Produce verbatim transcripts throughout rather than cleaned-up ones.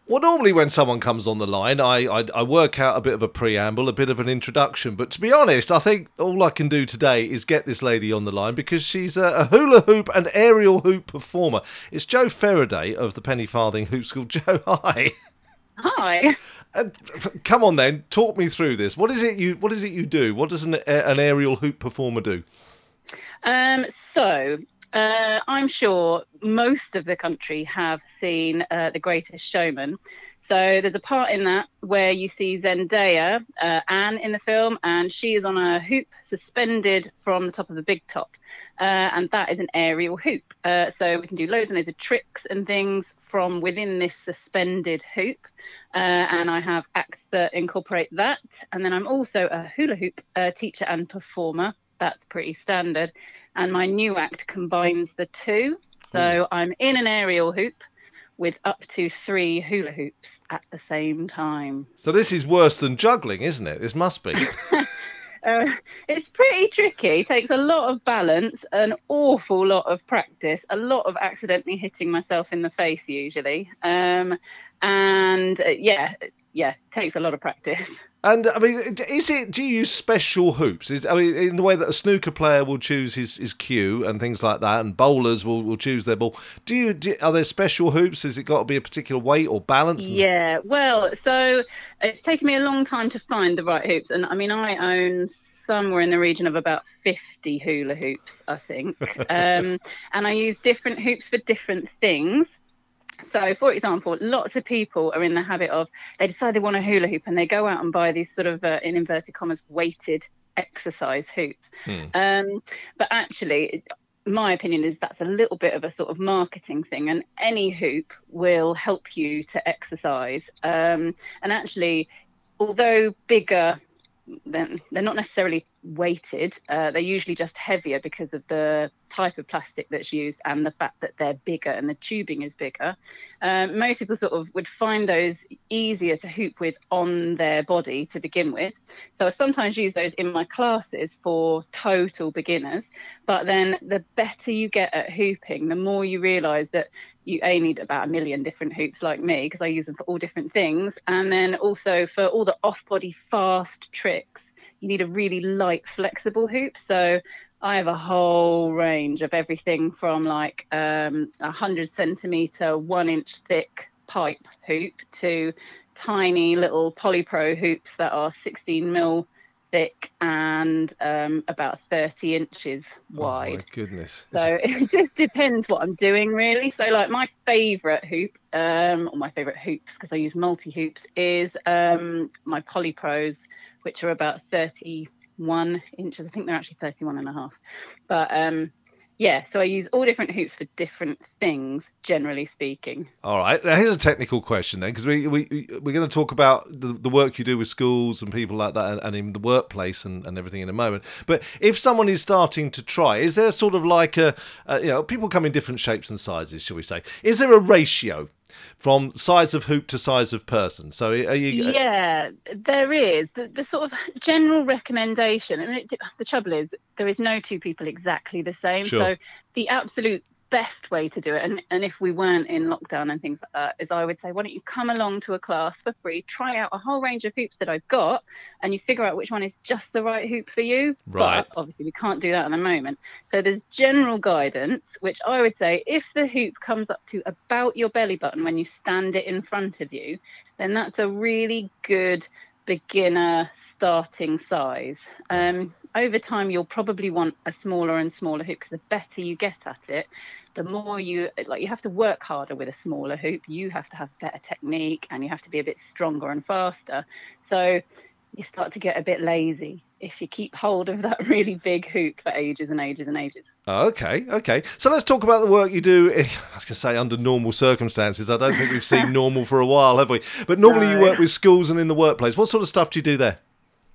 Well, normally when someone comes on the line, I, I I work out a bit of a preamble, a bit of an introduction. But to be honest, I think all I can do today is get this lady on the line because she's a, a hula hoop and aerial hoop performer. It's Jo Faraday of the Penny Farthing Hoop School. Jo, hi. Hi. And f- come on then, talk me through this. What is it you What is it you do? What does an, an aerial hoop performer do? Um, so uh, I'm sure most of the country have seen uh, The Greatest Showman. So there's a part in that where you see Zendaya, uh, Anne in the film, and she is on a hoop suspended from the top of the big top. Uh, and that is an aerial hoop. Uh, so we can do loads and loads of tricks and things from within this suspended hoop. Uh, and I have acts that incorporate that. And then I'm also a hula hoop uh, teacher and performer. That's pretty standard. And my new act combines the two. So I'm in an aerial hoop with up to three hula hoops at the same time. So this is worse than juggling, isn't it? This must be. Uh, it's pretty tricky. It takes a lot of balance, an awful lot of practice, a lot of accidentally hitting myself in the face usually. Um, and uh, yeah, yeah, it takes a lot of practice. And I mean, is it? Do you use special hoops? Is I mean, in the way that a snooker player will choose his, his cue and things like that, and bowlers will, will choose their ball. Do you? Do, are there special hoops? Has it got to be a particular weight or balance? And... Yeah, well, so it's taken me a long time to find the right hoops, and I mean, I own somewhere in the region of about fifty hula hoops, I think, um, and I use different hoops for different things. So, for example, lots of people are in the habit of, they decide they want a hula hoop and they go out and buy these sort of, uh, in inverted commas, weighted exercise hoops. Hmm. Um, but actually, my opinion is that's a little bit of a sort of marketing thing, and any hoop will help you to exercise. Um, and actually, although bigger, then they're not necessarily weighted. Uh, they're usually just heavier because of the type of plastic that's used and the fact that they're bigger and the tubing is bigger. Um, most people sort of would find those easier to hoop with on their body to begin with. So I sometimes use those in my classes for total beginners. But then the better you get at hooping, the more you realise that you a need about a million different hoops like me, because I use them for all different things. And then also for all the off-body fast tricks, you need a really light, flexible hoop. So I have a whole range of everything from like um, a hundred centimetre, one inch thick pipe hoop to tiny little polypro hoops that are sixteen mil thick and um, about thirty inches wide. Oh my goodness. So it just depends what I'm doing, really. So like my favourite hoop, um, or my favourite hoops, because I use multi-hoops, is um, my polypros, which are about thirty-one inches. I think they're actually thirty-one and a half. But um, yeah, so I use all different hoops for different things, generally speaking. All right. Now, here's a technical question then, because we, we, we're going to talk about the, the work you do with schools and people like that and, and in the workplace and, and everything in a moment. But if someone is starting to try, is there sort of like a, a, you know, people come in different shapes and sizes, shall we say? Is there a ratio from size of hoop to size of person? So are you... Yeah, there is. The, the sort of general recommendation, and it, the trouble is there is no two people exactly the same. Sure. So the absolute best way to do it, and, and if we weren't in lockdown and things like that, is I would say, why don't you come along to a class for free, try out a whole range of hoops that I've got, and you figure out which one is just the right hoop for you. Right. But obviously we can't do that at the moment. So there's general guidance, which I would say, if the hoop comes up to about your belly button when you stand it in front of you, then that's a really good beginner starting size. Um, over time, you'll probably want a smaller and smaller hoop, because the better you get at it, the more you like. You have to work harder with a smaller hoop. You have to have better technique, and you have to be a bit stronger and faster. So you start to get a bit lazy if you keep hold of that really big hoop for ages and ages and ages. Okay, okay. So let's talk about the work you do, I was going to say under normal circumstances. I don't think we've seen normal for a while, have we? But normally No. You work with schools and in the workplace. What sort of stuff do you do there?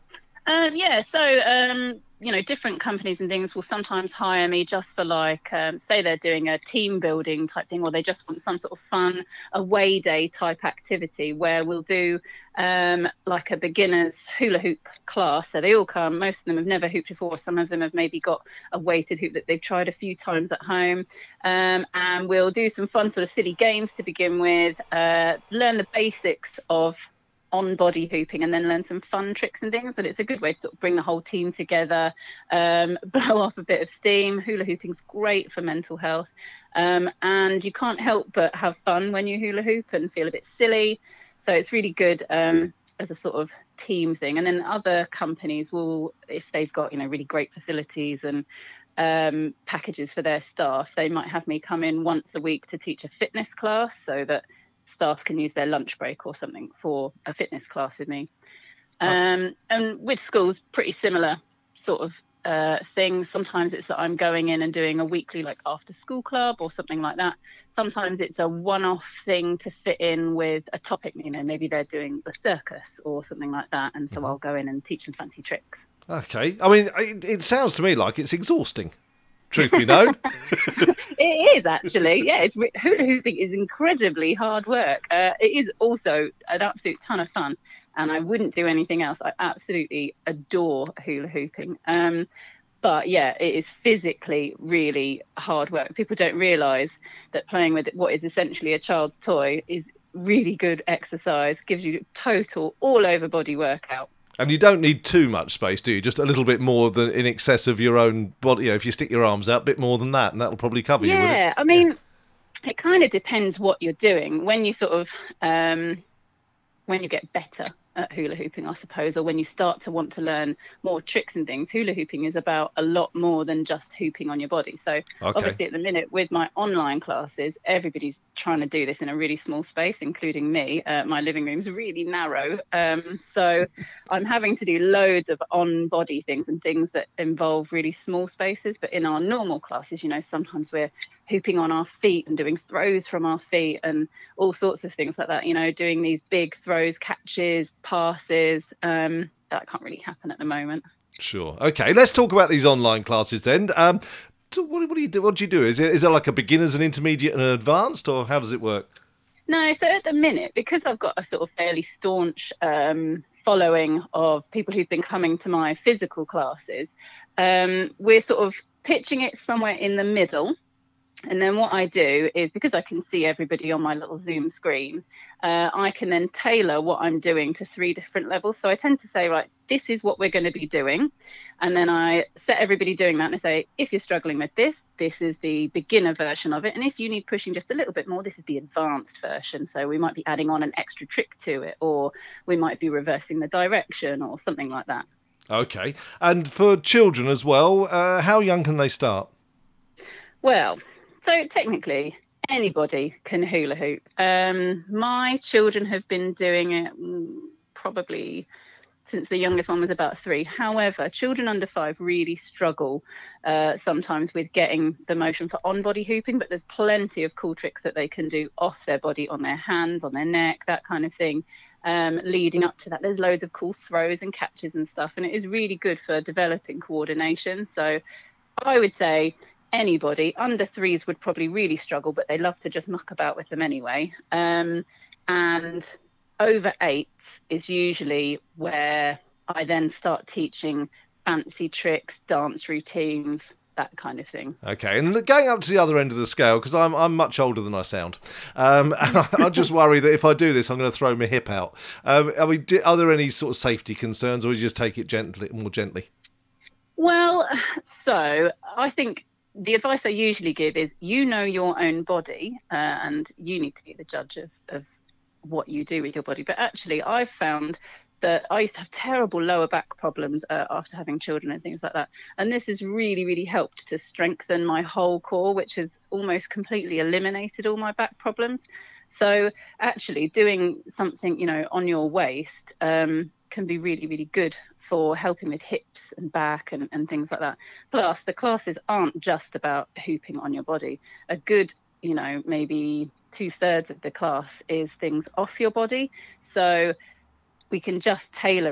Um, yeah, so um, you know, different companies and things will sometimes hire me just for like, um, say they're doing a team building type thing, or they just want some sort of fun away day type activity where we'll do um, like a beginners hula hoop class. So they all come. Most of them have never hooped before. Some of them have maybe got a weighted hoop that they've tried a few times at home, um, and we'll do some fun sort of silly games to begin with. Uh, learn the basics of on body hooping and then learn some fun tricks and things. And it's a good way to sort of bring the whole team together, um, blow off a bit of steam. Hula hooping's great for mental health. Um, and you can't help but have fun when you hula hoop and feel a bit silly. So it's really good um, as a sort of team thing. And then other companies will, if they've got, you know, really great facilities and um, packages for their staff, they might have me come in once a week to teach a fitness class so that staff can use their lunch break or something for a fitness class with me. Um, and with schools, pretty similar sort of uh, things. Sometimes it's that I'm going in and doing a weekly like after school club or something like that. Sometimes it's a one-off thing to fit in with a topic, you know, maybe they're doing the circus or something like that. And so mm-hmm. I'll go in and teach them fancy tricks. Okay. I mean, it, it sounds to me like it's exhausting. Truth be known. It is actually, yeah. It's hula hooping is incredibly hard work. Uh, it is also an absolute ton of fun, and I wouldn't do anything else. I absolutely adore hula hooping. Um, but yeah, it is physically really hard work. People don't realise that playing with what is essentially a child's toy is really good exercise. Gives you total all over body workout. And you don't need too much space, do you? Just a little bit more than in excess of your own body. You know, if you stick your arms out, a bit more than that, and that'll probably cover yeah, you, wouldn't it? Yeah, I mean, yeah. It kind of depends what you're doing. When you sort of, um, when you get better at hula hooping, I suppose, or when you start to want to learn more tricks and things, hula hooping is about a lot more than just hooping on your body. So okay. Obviously at the minute with my online classes, everybody's trying to do this in a really small space, including me. Uh, my living room's really narrow. Um, so I'm having to do loads of on body things and things that involve really small spaces. But in our normal classes, you know, sometimes we're hooping on our feet and doing throws from our feet and all sorts of things like that, you know, doing these big throws, catches, passes. Um, that can't really happen at the moment. Sure. Okay, let's talk about these online classes then. Um, so what, what do you do? What do you do? Is it is it like a beginners, an intermediate, and an advanced, or how does it work? No, so at the minute, because I've got a sort of fairly staunch um, following of people who've been coming to my physical classes, um, we're sort of pitching it somewhere in the middle. And then what I do is, because I can see everybody on my little Zoom screen, uh, I can then tailor what I'm doing to three different levels. So I tend to say, right, this is what we're going to be doing. And then I set everybody doing that and I say, if you're struggling with this, this is the beginner version of it. And if you need pushing just a little bit more, this is the advanced version. So we might be adding on an extra trick to it, or we might be reversing the direction or something like that. Okay. And for children as well, uh, how young can they start? Well, so technically, anybody can hula hoop. Um, my children have been doing it probably since the youngest one was about three. However, children under five really struggle uh, sometimes with getting the motion for on-body hooping, but there's plenty of cool tricks that they can do off their body, on their hands, on their neck, that kind of thing. Um, leading up to that, there's loads of cool throws and catches and stuff, and it is really good for developing coordination. So I would say anybody under threes would probably really struggle, but they love to just muck about with them anyway. Um, and over eight is usually where I then start teaching fancy tricks, dance routines, that kind of thing. Okay, and going up to the other end of the scale, because I'm I'm much older than I sound, um, and I, I just worry that if I do this, I'm going to throw my hip out. Um, are, we, are there any sort of safety concerns, or do you just take it gently, more gently? Well, so I think the advice I usually give is, you know your own body, uh, and you need to be the judge of, of what you do with your body. But actually, I've found that I used to have terrible lower back problems uh, after having children and things like that. And this has really, really helped to strengthen my whole core, which has almost completely eliminated all my back problems. So actually doing something, you know, on your waist um, can be really, really good for helping with hips and back and, and things like that. Plus, the classes aren't just about hooping on your body. A good, you know, maybe two thirds of the class is things off your body. So we can just tailor it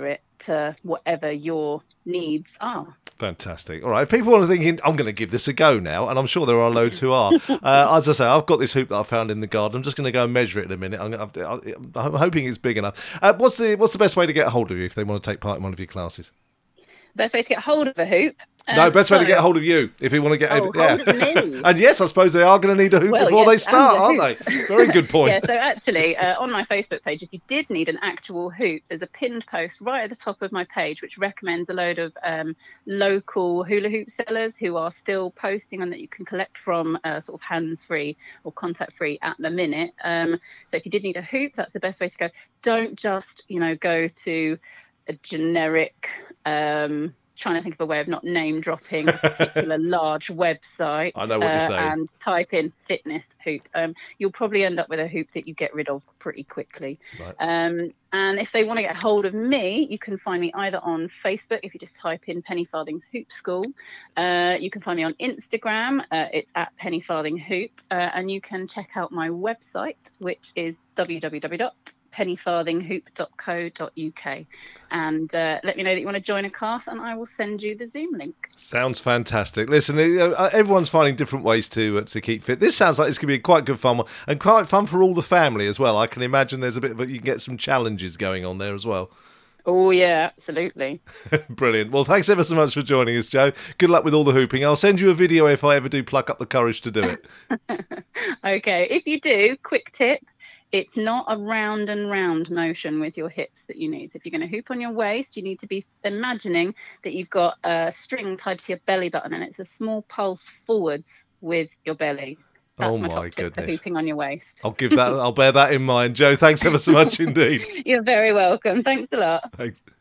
to whatever your needs are. Fantastic. All right. If people are thinking, I'm going to give this a go now, and I'm sure there are loads who are. uh, as I say, I've got this hoop that I found in the garden. I'm just going to go and measure it in a minute. I'm, I'm, I'm hoping it's big enough. Uh, what's the What's the best way to get a hold of you if they want to take part in one of your classes? Best way to get hold of a hoop. Um, no, best so, way to get hold of you if you want to get. Oh, yeah. hold of me. And yes, I suppose they are going to need a hoop well, before yes, they start, aren't hoop. they? Very good point. Yeah. So actually, uh, on my Facebook page, if you did need an actual hoop, there's a pinned post right at the top of my page which recommends a load of um, local hula hoop sellers who are still posting and that you can collect from, uh, sort of hands-free or contact-free at the minute. Um, so if you did need a hoop, that's the best way to go. Don't just, you know, go to a generic. Um, trying to think of a way of not name dropping a particular large website. I know what uh, you're saying. And type in fitness hoop. Um, you'll probably end up with a hoop that you get rid of pretty quickly. Right. Um, and if they want to get hold of me, you can find me either on Facebook, if you just type in Penny Farthing's Hoop School. Uh, you can find me on Instagram. Uh, it's at Penny Farthing Hoop. Uh, and you can check out my website, which is w w w dot penny farthing hoop dot co dot u k, and uh, let me know that you want to join a class and I will send you the Zoom link. Sounds fantastic. Listen, uh, everyone's finding different ways to uh, to keep fit. This sounds like it's going to be quite good fun and quite fun for all the family as well. I can imagine there's a bit of a, you can get some challenges going on there as well. Oh, yeah, absolutely. Brilliant. Well, thanks ever so much for joining us, Jo. Good luck with all the hooping. I'll send you a video if I ever do pluck up the courage to do it. Okay, if you do, quick tip. It's not a round and round motion with your hips that you need. So if you're going to hoop on your waist, you need to be imagining that you've got a string tied to your belly button and it's a small pulse forwards with your belly. That's oh my, my top tip goodness. for hooping on your waist. I'll give that. I'll bear that in mind. Jo, thanks ever so much indeed. You're very welcome. Thanks a lot. Thanks.